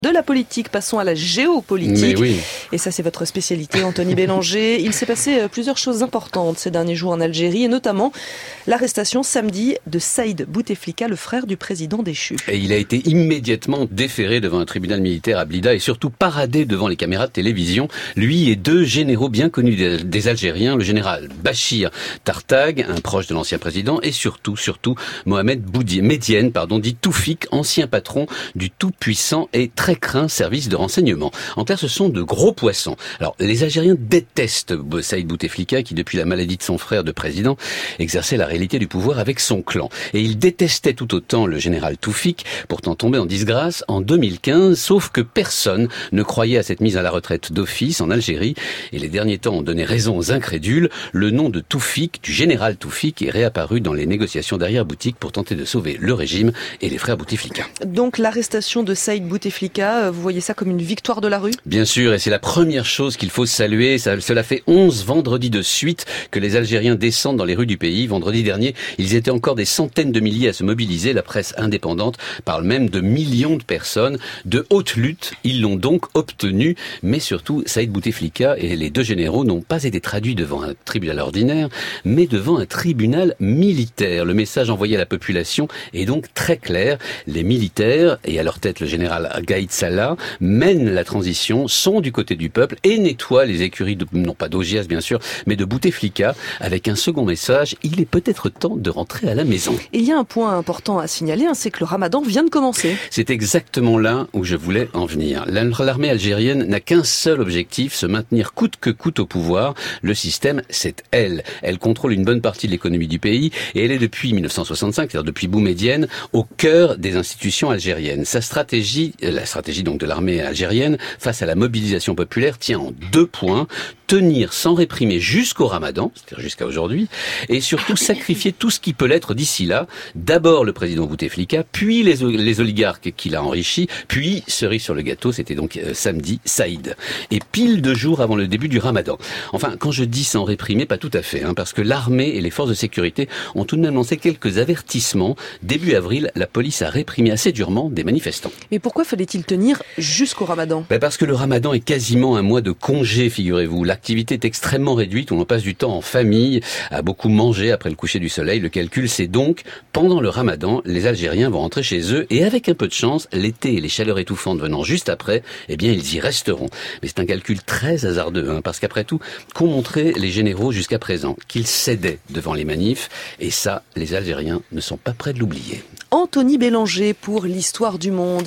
De la politique, passons à la géopolitique. Oui. Et ça, c'est votre spécialité, Anthony Bélanger. Il s'est passé plusieurs choses importantes ces derniers jours en Algérie, et notamment l'arrestation samedi de Saïd Bouteflika, le frère du président déchu. Et il a été immédiatement déféré devant un tribunal militaire à Blida et surtout paradé devant les caméras de télévision. Lui et deux généraux bien connus des Algériens, le général Bachir Tartag, un proche de l'ancien président, et surtout Mohamed Medienne, dit Toufik, ancien patron du tout-puissant et très craint service de renseignement. En clair, ce sont de gros poissons. Alors, les Algériens détestent Saïd Bouteflika, qui, depuis la maladie de son frère de président, exerçait la réalité du pouvoir avec son clan. Et ils détestaient tout autant le général Toufik, pourtant tombé en disgrâce en 2015, sauf que personne ne croyait à cette mise à la retraite d'office en Algérie. Et les derniers temps ont donné raison aux incrédules. Le nom de Toufik, du général Toufik, est réapparu dans les négociations d'arrière-boutique pour tenter de sauver le régime et les frères Bouteflika. Donc, l'arrestation de Saïd Bouteflika, vous voyez ça comme une victoire de la rue ? Bien sûr, et c'est la première chose qu'il faut saluer. Cela fait 11 vendredis de suite que les Algériens descendent dans les rues du pays. Vendredi dernier, ils étaient encore des centaines de milliers à se mobiliser. La presse indépendante parle même de millions de personnes. De haute lutte, ils l'ont donc obtenu. Mais surtout, Saïd Bouteflika et les deux généraux n'ont pas été traduits devant un tribunal ordinaire, mais devant un tribunal militaire. Le message envoyé à la population est donc très clair. Les militaires, et à leur tête le général Gaïd Salah, mènent la transition, sont du côté du peuple et nettoient les écuries, non pas d'Augias bien sûr, mais de Bouteflika, avec un second message: il est peut-être temps de rentrer à la maison. Et il y a un point important à signaler, c'est que le ramadan vient de commencer. C'est exactement là où je voulais en venir. L'armée algérienne n'a qu'un seul objectif, se maintenir coûte que coûte au pouvoir. Le système, c'est elle. Elle contrôle une bonne partie de l'économie du pays et elle est depuis 1965, c'est-à-dire depuis Boumedienne, au cœur des institutions algériennes. Sa stratégie, la stratégie donc de l'armée algérienne face à la mobilisation populaire tient en 2 points: tenir sans réprimer jusqu'au Ramadan, c'est-à-dire jusqu'à aujourd'hui, et surtout sacrifier tout ce qui peut l'être d'ici là. D'abord le président Bouteflika, puis les oligarques qu'il a enrichis, puis cerise sur le gâteau, c'était donc samedi, Saïd. Et pile 2 jours avant le début du Ramadan. Enfin, quand je dis sans réprimer, pas tout à fait, parce que l'armée et les forces de sécurité ont tout de même lancé quelques avertissements. Début avril, la police a réprimé assez durement des manifestants. Mais pourquoi fallait-il tenir jusqu'au Ramadan ? Parce que le Ramadan est quasiment un mois de congé, figurez-vous. L'activité est extrêmement réduite, où l'on passe du temps en famille, à beaucoup manger après le coucher du soleil. Le calcul, c'est donc, pendant le Ramadan, les Algériens vont rentrer chez eux, et avec un peu de chance, l'été et les chaleurs étouffantes venant juste après, ils y resteront. Mais c'est un calcul très hasardeux, parce qu'après tout, qu'ont montré les généraux jusqu'à présent? Qu'ils cédaient devant les manifs, et ça, les Algériens ne sont pas prêts de l'oublier. Anthony Bélanger pour l'Histoire du monde.